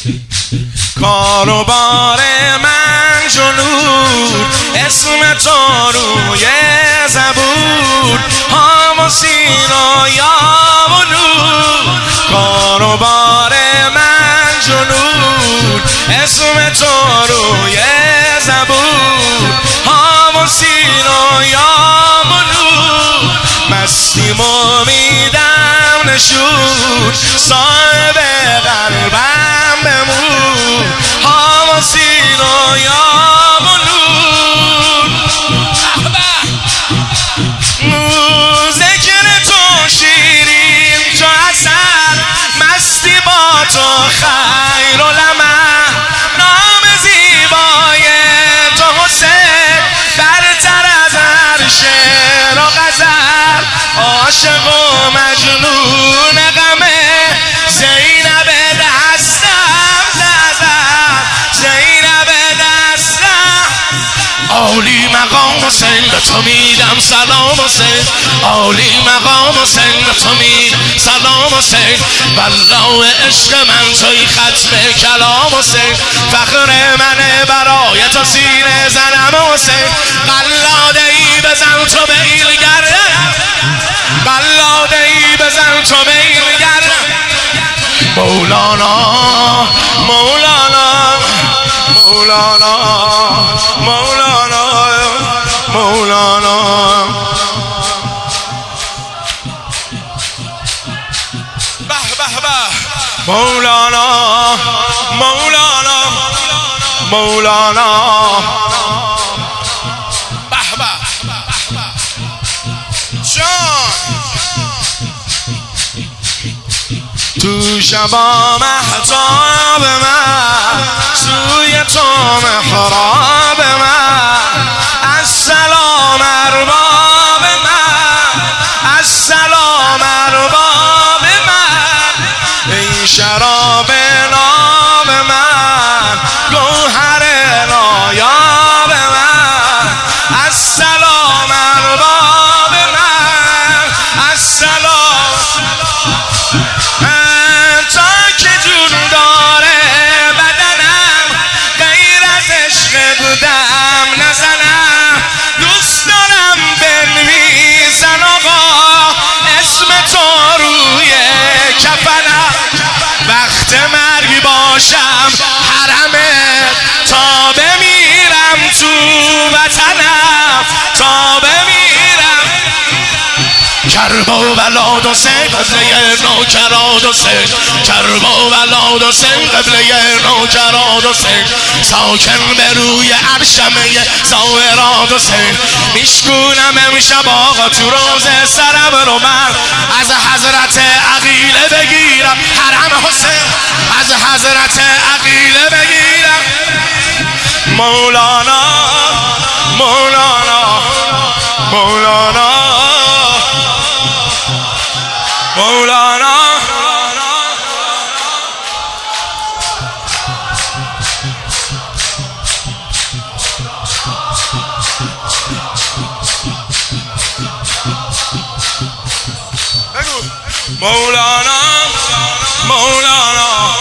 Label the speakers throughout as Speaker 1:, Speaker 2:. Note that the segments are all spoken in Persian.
Speaker 1: کاروبار من جنود اسم تو روی زبور ها و سینا یا ولود کاروبار من جنود اسم تو روی زبور ها و سینا یا ولود مستیم امیدم نشود صاحب قلبم بمود ها و سینا یا ولود ذکر تو شیرین تو عسل مستی با تو خیر العمل نام زیبای تو حسین برتر از هر شعر و غزل عاشق و مجنون غمه زینب دستم زدم زینب دستم عالی مقام حسین به تو میدم سلام حسین عالی مقام حسین به تو میدم سلام حسین والله عشق من توی ختم کلام حسین فخر منه برای تو سینه زنم حسین قلاده ای بزن تو به ایل گردم قلاده ای بزن تو به ایل گردم مولانا مولانا مولانا مولانا مولانا به به به مولانا مولانا مولانا به به جان تو شبا محتاب من سوی تو محراب من السلام ارباب من السلام ارباب من ای شراب ناب من گوهر نایاب من السلام ارباب من السلام تا که جون داره بدنم غیر از عشق بودم نزنم دوست دارم بنویسن آقا اسم تو روی کفنم وقت مرگ باشم حرمت تا بمیرم تو وطنم تا بمیرم کربلا و حسین قبله نوکرات حسین کربلا و حسین قبله نوکرات حسین ساکن به روی عرشمه زاهرات حسین میشکونم امشب آقا تو روزه سرم رو من از حضرت عقیله بگیرم حرم حسین از حضرت عقیله بگیرم مولانا مولانا مولانا مولانا مولانا مولانا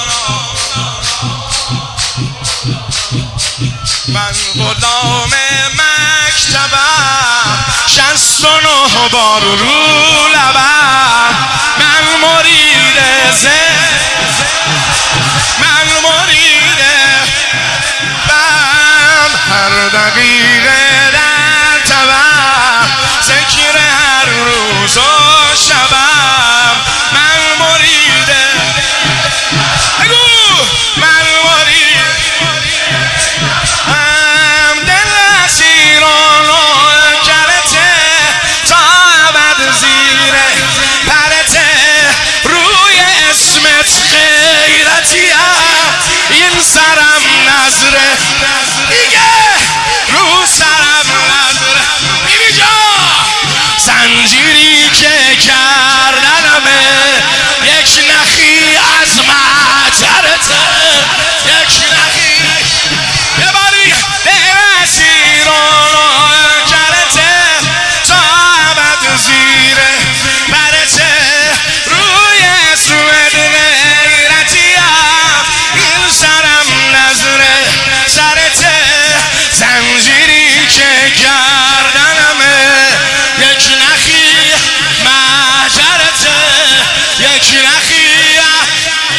Speaker 1: من غلام مکتبم 69 بار رو لبم من مرید من مرید بم هر دقیقه در تبم ذکر هر روز و شبم من مرید من مرید دل اسیران و کرته تا ابد زیر پرته روی اسمت خیر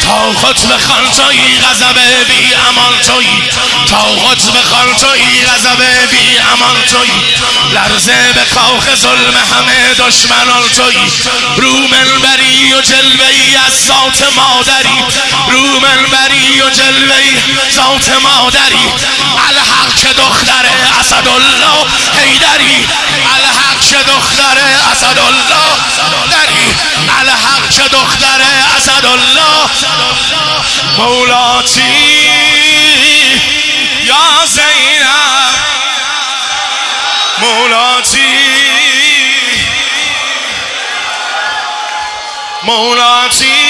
Speaker 1: تا خطب خان تویی غضب بی امان تویی تا خطب خان تویی غضب بی امان تویی لرزه به خاک ظلم همه دشمنان تویی رو منبری و جلوه‌ای از ذات مادری رو منبری و جلوه‌ای ذات مادری الحق که دختر اسدالله حیدری الحق که دختر اسدالله دری الحق که دختر اسدالله مولاتی یا زینب مولاتی مولاتی